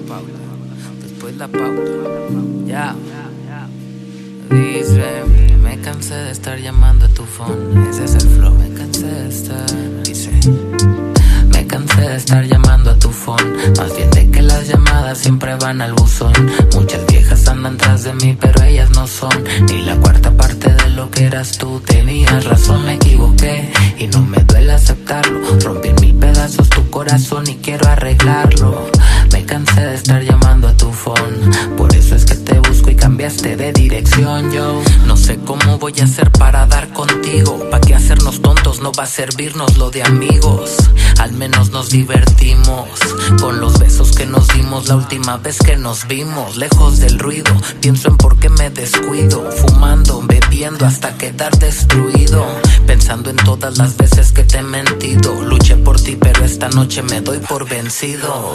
Después la pauta. Ya. Dice, me cansé de estar llamando a tu phone. Ese es el flow. Me cansé de estar. Dice, me cansé de estar llamando a tu phone. Más bien de que las llamadas siempre van al buzón. Muchas viejas andan tras de mí, pero ellas no son ni la cuarta parte de lo que eras tú. Tenías razón, me equivoqué y no me duele aceptarlo. Rompí en mil pedazos tu corazón y quiero arreglarlo. Me cansé de estar llamando a tu phone. Por eso es que te busco y cambiaste de dirección. Yo no sé cómo voy a hacer para dar contigo. Pa' qué hacernos tontos, no va a servirnos lo de amigos. Al menos nos divertimos con los besos que nos dimos la última vez que nos vimos. Lejos del ruido, pienso en por qué me descuido. Fumando, bebiendo hasta quedar destruido. Pensando en todas las veces que te he mentido. Luché por ti pero esta noche me doy por vencido.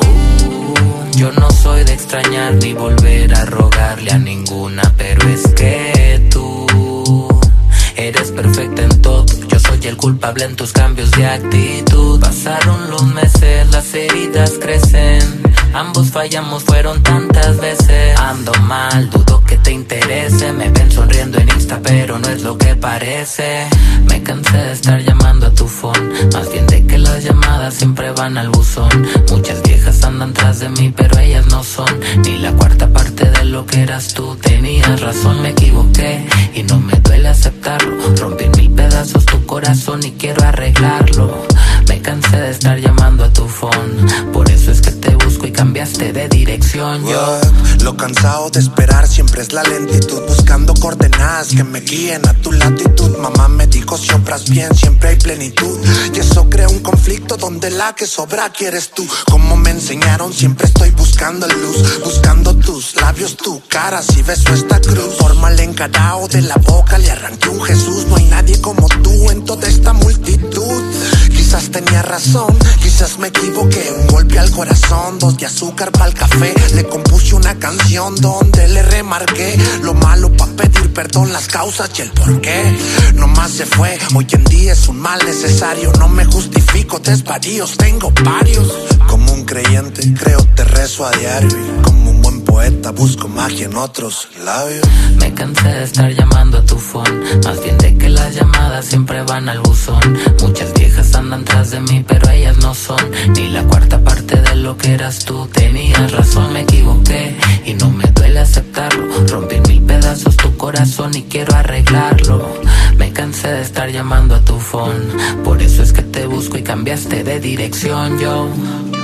Yo no soy de extrañar ni volver a rogarle a ninguna, pero es que tú eres perfecta en todo. Yo soy el culpable en tus cambios de actitud. Pasaron los meses, las heridas crecen. Ambos fallamos, fueron tantas veces. Ando mal, dudo que te interese. Me ven sonriendo en Insta, pero no es lo que parece. Me cansé de estar llamando a tu phone. Más bien de que las llamadas siempre van al buzón. Muchas viejas andan tras de mí, pero ellas no son ni la cuarta parte de lo que eras tú. Tenías razón, me equivoqué y no me duele aceptarlo. Rompí en mil pedazos tu corazón y quiero arreglarlo. Me cansé de estar llamando a tu phone. Por eso es que te busco y cambiaste de dirección. Yo lo cansado de esperar siempre es la lentitud. Buscando coordenadas que me guíen a tu latitud. Mamá me dijo si obras bien siempre hay plenitud. Y eso crea un conflicto donde la que sobra quieres tú. Como me enseñaron siempre estoy buscando luz. Buscando tus labios, tu cara, si beso esta cruz. Fórmale encarado de la boca, le arranqué un Jesús. No hay nadie como tú en toda esta multitud. Quizás tenía razón, quizás me equivoqué. Un golpe al corazón, 2 de azúcar pa'l café. Le compuse una canción donde le remarqué lo malo pa' pedir perdón, las causas y el porqué. Nomás se fue, hoy en día es un mal necesario. No me justifico, desvaríos, tengo varios. Como un creyente, creo, te rezo a diario. Y como un buen poeta, busco magia en otros labios. Me cansé de estar llamando a tu phone. Más bien de que las llamadas siempre van al buzón. Muchas viejas andan tras de mí, pero ellas no son ni la cuarta parte de lo que eras tú. Tenías razón, me equivoqué y no me duele aceptarlo. Rompí en mil pedazos tu corazón y quiero arreglarlo. Me cansé de estar llamando a tu phone. Por eso es que te busco y cambiaste de dirección. Yo